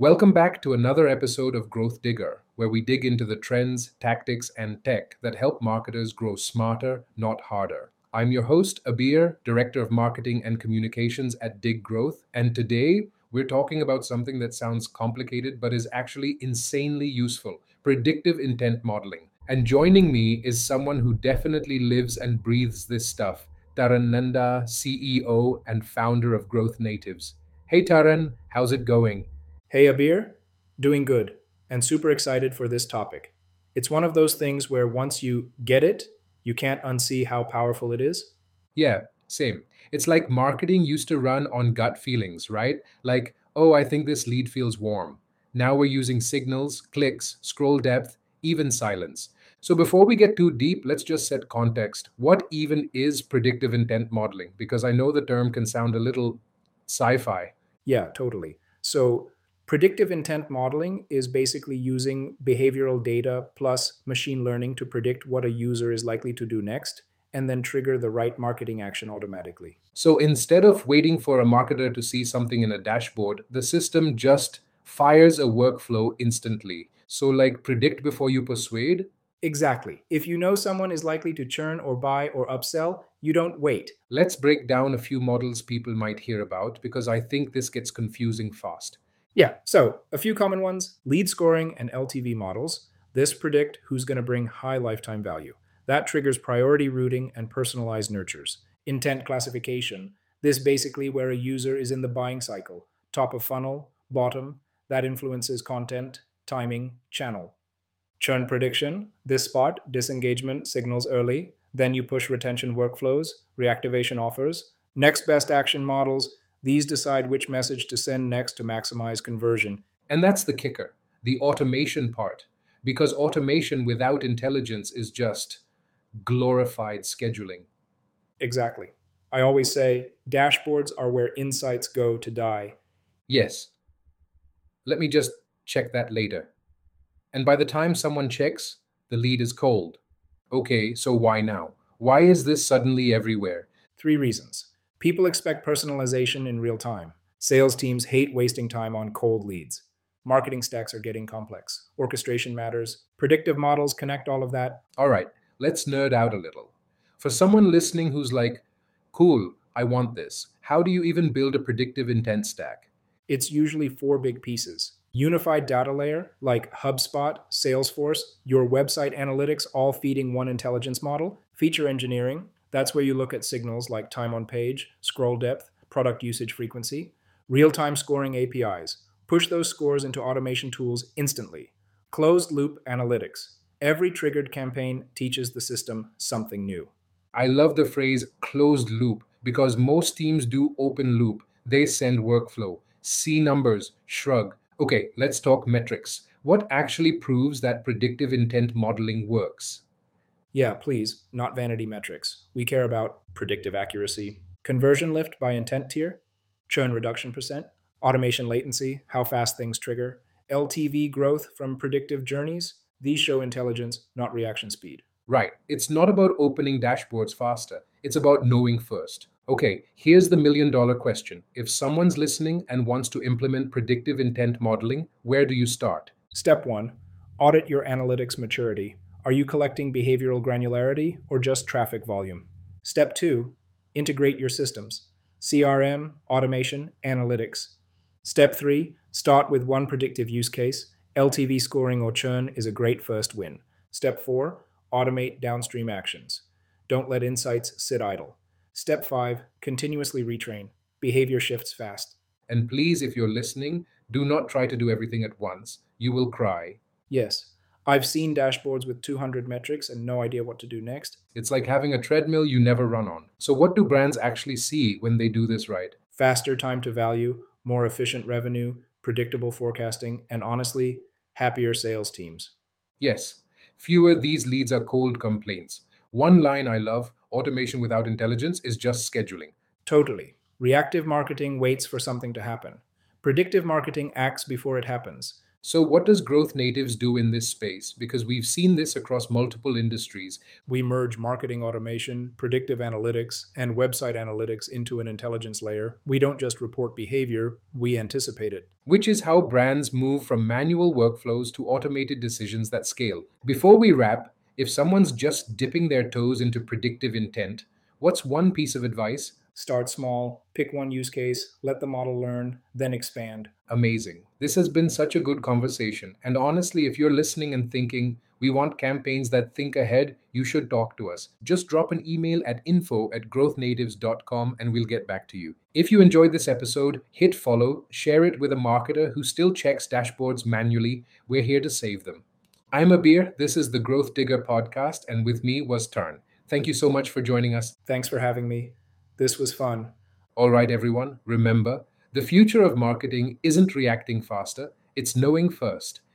Welcome back to another episode of Growth Digger, where we dig into the trends, tactics, and tech that help marketers grow smarter, not harder. I'm your host, Abir, Director of Marketing and Communications at Dig Growth, and today we're talking about something that sounds complicated but is actually insanely useful: predictive intent modeling. And joining me is someone who definitely lives and breathes this stuff, Taran Nanda, CEO and founder of Growth Natives. Hey Taran, how's it going? Hey Abir, doing good and super excited for this topic. It's one of those things where once you get it, you can't unsee how powerful it is. Yeah, same. It's like marketing used to run on gut feelings, right? Like, oh, I think this lead feels warm. Now we're using signals, clicks, scroll depth, even silence. So before we get too deep, let's just set context. What even is predictive intent modeling? Because I know the term can sound a little sci fi. Yeah, totally. So, predictive intent modeling is basically using behavioral data plus machine learning to predict what a user is likely to do next and then trigger the right marketing action automatically. So instead of waiting for a marketer to see something in a dashboard, the system just fires a workflow instantly. So, like, predict before you persuade. Exactly. If you know someone is likely to churn or buy or upsell, you don't wait. Let's break down a few models people might hear about because I think this gets confusing fast. Yeah, so a few common ones: lead scoring and LTV models. This predict who's going to bring high lifetime value. That triggers priority routing and personalized nurtures. Intent classification. This basically where a user is in the buying cycle. Top of funnel, bottom, that influences content, timing, channel. Churn prediction. This spot disengagement signals early. Then you push retention workflows, reactivation offers. Next best action models. These decide which message to send next to maximize conversion. And that's the kicker, the automation part. Because automation without intelligence is just glorified scheduling. Exactly. I always say dashboards are where insights go to die. Yes, let me just check that later. And by the time someone checks, the lead is cold. Okay, so why now? Why is this suddenly everywhere? Three reasons. People expect personalization in real time. Sales teams hate wasting time on cold leads. Marketing stacks are getting complex. Orchestration matters. Predictive models connect all of that. All right, let's nerd out a little. For someone listening who's like, cool, I want this, how do you even build a predictive intent stack? It's usually four big pieces: unified data layer like HubSpot, Salesforce, your website analytics, all feeding one intelligence model. Feature engineering, that's where you look at signals like time on page, scroll depth, product usage frequency. Real time scoring APIs, push those scores into automation tools instantly. Closed loop analytics, every triggered campaign teaches the system something new. I love the phrase closed loop because most teams do open loop. They send workflow, see numbers, shrug. Okay, let's talk metrics. What actually proves that predictive intent modeling works? Yeah, please, not vanity metrics. We care about predictive accuracy, conversion lift by intent tier, churn reduction percent, automation latency, how fast things trigger, LTV growth from predictive journeys. These show intelligence, not reaction speed. Right. It's not about opening dashboards faster. It's about knowing first. Okay, here's the $1 million question. If someone's listening and wants to implement predictive intent modeling, where do you start? Step 1: audit your analytics maturity. Are you collecting behavioral granularity or just traffic volume? Step 2: integrate your systems: CRM, automation, analytics. Step 3: start with one predictive use case. LTV scoring or churn is a great first win. Step 4: automate downstream actions. Don't let insights sit idle. Step 5: continuously retrain. Behavior shifts fast. And please, if you're listening, do not try to do everything at once. You will cry. Yes, I've seen dashboards with 200 metrics and no idea what to do next. It's like having a treadmill you never run on. So, what do brands actually see when they do this right? Faster time to value, more efficient revenue, predictable forecasting, and honestly, happier sales teams. Yes, fewer these leads are cold complaints. One line I love: automation without intelligence is just scheduling. Totally. Reactive marketing waits for something to happen. Predictive marketing acts before it happens. So, what does Growth Natives do in this space? Because we've seen this across multiple industries, We merge marketing automation, predictive analytics, and website analytics into an intelligence layer. We don't just report behavior, we anticipate it. which is how brands move from manual workflows to automated decisions that scale. Before we wrap, if someone's just dipping their toes into predictive intent, what's one piece of advice? Start small, pick one use case, let the model learn, then expand. Amazing. This has been such a good conversation. And honestly, if you're listening and thinking, we want campaigns that think ahead, you should talk to us. Just drop an email at info@growthnatives.com and we'll get back to you. If you enjoyed this episode, hit follow, share it with a marketer who still checks dashboards manually. We're here to save them. I'm Abir. This is the Growth Digger podcast, and with me was Tarn. Thank you so much for joining us. Thanks for having me. This was fun. All right, everyone, remember the future of marketing isn't reacting faster, it's knowing first.